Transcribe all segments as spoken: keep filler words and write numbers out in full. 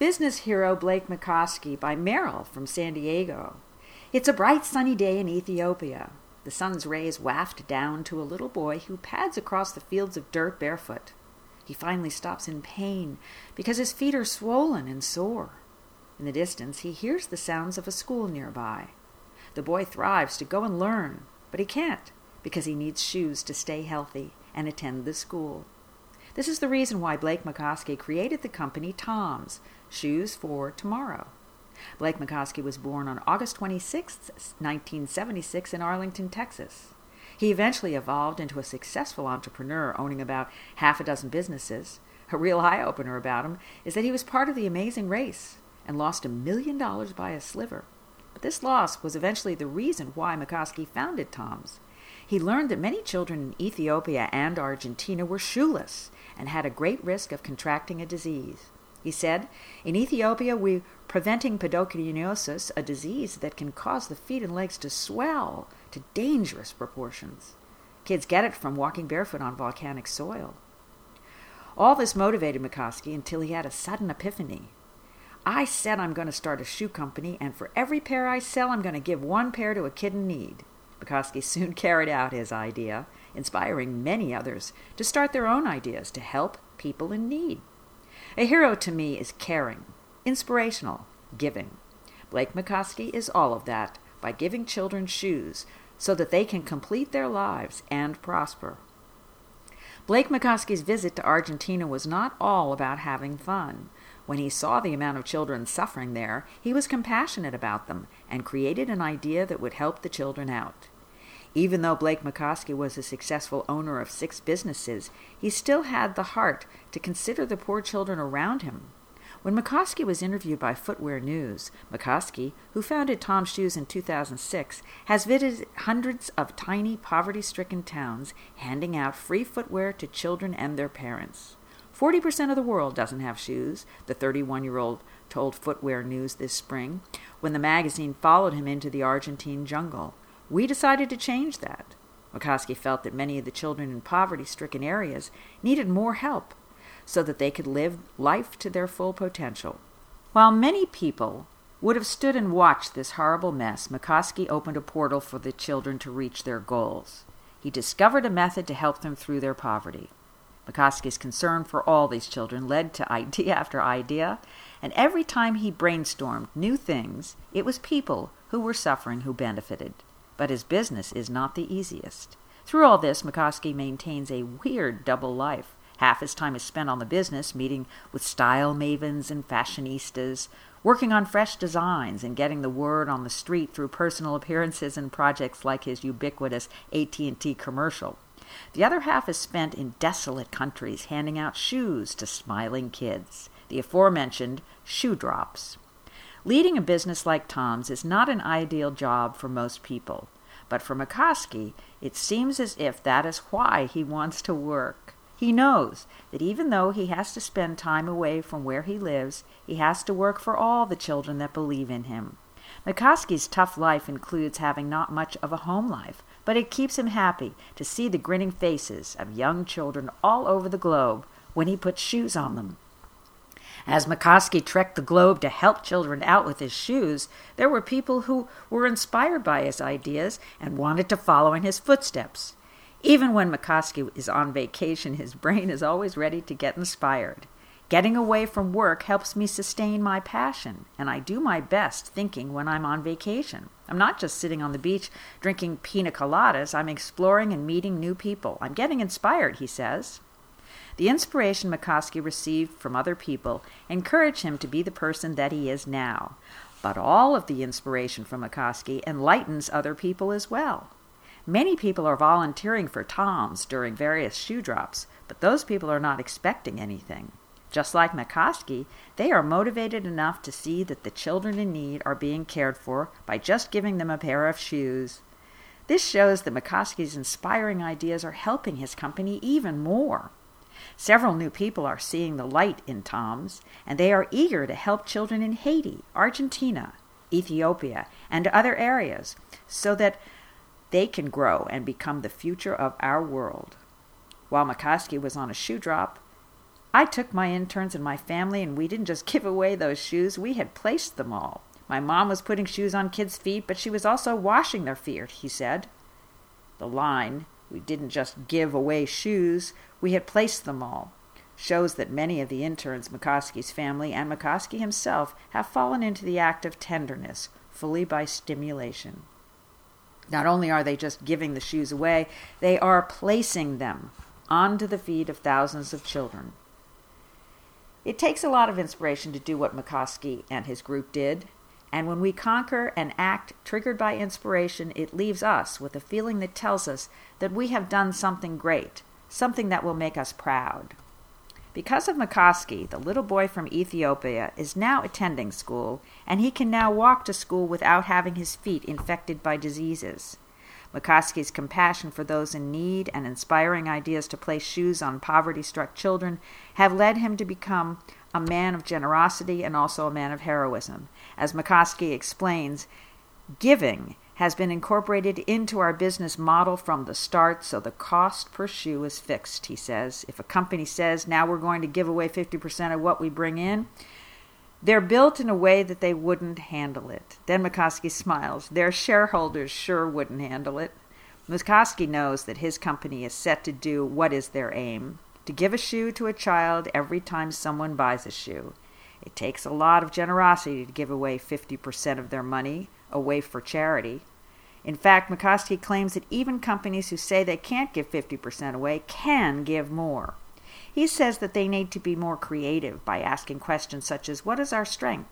Business Hero Blake McCoskey by Merrill from San Diego. It's a bright sunny day in Ethiopia. The sun's rays waft down to a little boy who pads across the fields of dirt barefoot. He finally stops in pain because his feet are swollen and sore. In the distance, he hears the sounds of a school nearby. The boy thrives to go and learn, but he can't because he needs shoes to stay healthy and attend the school. This is the reason why Blake McCoskey created the company Toms, Shoes for Tomorrow. Blake McCoskey was born on August twenty-sixth, nineteen seventy-six in Arlington, Texas. He eventually evolved into a successful entrepreneur owning about half a dozen businesses. A real eye-opener about him is that he was part of the Amazing Race and lost a million dollars by a sliver. But this loss was eventually the reason why McCoskey founded Toms. He learned that many children in Ethiopia and Argentina were shoeless and had a great risk of contracting a disease. He said, "In Ethiopia, we're preventing pseudocyanosis, a disease that can cause the feet and legs to swell to dangerous proportions. Kids get it from walking barefoot on volcanic soil." All this motivated McCoskey until he had a sudden epiphany. "I said I'm going to start a shoe company, and for every pair I sell, I'm going to give one pair to a kid in need." McCoskey soon carried out his idea, inspiring many others to start their own ideas to help people in need. A hero to me is caring, inspirational, giving. Blake McCoskey is all of that by giving children shoes so that they can complete their lives and prosper. Blake McCoskey's visit to Argentina was not all about having fun. When he saw the amount of children suffering there, he was compassionate about them and created an idea that would help the children out. Even though Blake McCoskey was a successful owner of six businesses, he still had the heart to consider the poor children around him. When McCoskey was interviewed by Footwear News, McCoskey, who founded Tom Shoes in two thousand six, has visited hundreds of tiny, poverty-stricken towns, handing out free footwear to children and their parents. Forty percent of the world doesn't have shoes, the thirty-one-year-old told Footwear News this spring, when the magazine followed him into the Argentine jungle. "We decided to change that." McCoskey felt that many of the children in poverty-stricken areas needed more help so that they could live life to their full potential. While many people would have stood and watched this horrible mess, McCoskey opened a portal for the children to reach their goals. He discovered a method to help them through their poverty. McCoskey's concern for all these children led to idea after idea, and every time he brainstormed new things, it was people who were suffering who benefited. But his business is not the easiest. Through all this, McCoskey maintains a weird double life. Half his time is spent on the business, meeting with style mavens and fashionistas, working on fresh designs and getting the word on the street through personal appearances and projects like his ubiquitous A T and T commercial. The other half is spent in desolate countries, handing out shoes to smiling kids, the aforementioned shoe drops. Leading a business like Tom's is not an ideal job for most people, but for McCoskey, it seems as if that is why he wants to work. He knows that even though he has to spend time away from where he lives, he has to work for all the children that believe in him. McCoskey's tough life includes having not much of a home life, but it keeps him happy to see the grinning faces of young children all over the globe when he puts shoes on them. As McCoskey trekked the globe to help children out with his shoes, there were people who were inspired by his ideas and wanted to follow in his footsteps. Even when McCoskey is on vacation, his brain is always ready to get inspired. Getting away from work helps me sustain my passion, and I do my best thinking when I'm on vacation. I'm not just sitting on the beach drinking pina coladas. I'm exploring and meeting new people. I'm getting inspired, he says. The inspiration McCoskey received from other people encouraged him to be the person that he is now. But all of the inspiration from McCoskey enlightens other people as well. Many people are volunteering for Toms during various shoe drops, but those people are not expecting anything. Just like McCoskey, they are motivated enough to see that the children in need are being cared for by just giving them a pair of shoes. This shows that McCoskey's inspiring ideas are helping his company even more. Several new people are seeing the light in Toms, and they are eager to help children in Haiti, Argentina, Ethiopia, and other areas so that they can grow and become the future of our world. While McCoskey was on a shoe drop, I took my interns and my family, and we didn't just give away those shoes, we had placed them all. My mom was putting shoes on kids' feet, but she was also washing their feet, he said. The line, we didn't just give away shoes, we had placed them all, shows that many of the interns McCoskey's family and McCoskey himself have fallen into the act of tenderness, fully by stimulation. Not only are they just giving the shoes away, they are placing them onto the feet of thousands of children. It takes a lot of inspiration to do what McCoskey and his group did, and when we conquer an act triggered by inspiration, it leaves us with a feeling that tells us that we have done something great, something that will make us proud. Because of McCoskey, the little boy from Ethiopia is now attending school, and he can now walk to school without having his feet infected by diseases. McCoskey's compassion for those in need and inspiring ideas to place shoes on poverty-struck children have led him to become a man of generosity and also a man of heroism. As McCoskey explains, giving has been incorporated into our business model from the start, so the cost per shoe is fixed, he says. If a company says, now we're going to give away fifty percent of what we bring in, they're built in a way that they wouldn't handle it. Then McCoskey smiles. Their shareholders sure wouldn't handle it. McCoskey knows that his company is set to do what is their aim, to give a shoe to a child every time someone buys a shoe. It takes a lot of generosity to give away fifty percent of their money away for charity. In fact, McCoskey claims that even companies who say they can't give fifty percent away can give more. He says that they need to be more creative by asking questions such as, what is our strength?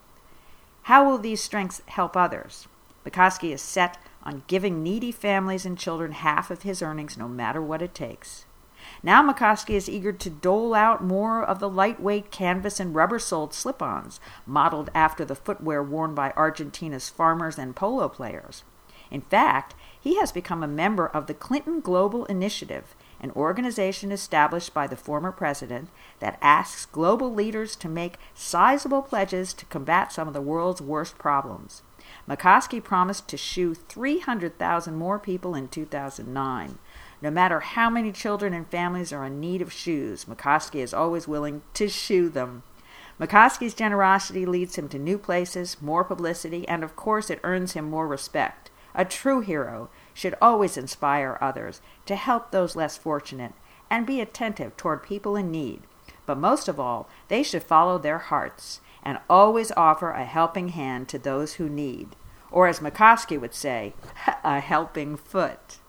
How will these strengths help others? McCoskey is set on giving needy families and children half of his earnings no matter what it takes. Now McCoskey is eager to dole out more of the lightweight canvas and rubber-soled slip-ons, modeled after the footwear worn by Argentina's farmers and polo players. In fact, he has become a member of the Clinton Global Initiative, an organization established by the former president that asks global leaders to make sizable pledges to combat some of the world's worst problems. McCoskey promised to shoe three hundred thousand more people in two thousand nine. No matter how many children and families are in need of shoes, McCoskey is always willing to shoe them. McCoskey's generosity leads him to new places, more publicity, and of course it earns him more respect. A true hero should always inspire others to help those less fortunate and be attentive toward people in need. But most of all, they should follow their hearts and always offer a helping hand to those who need. Or as McCoskey would say, a helping foot.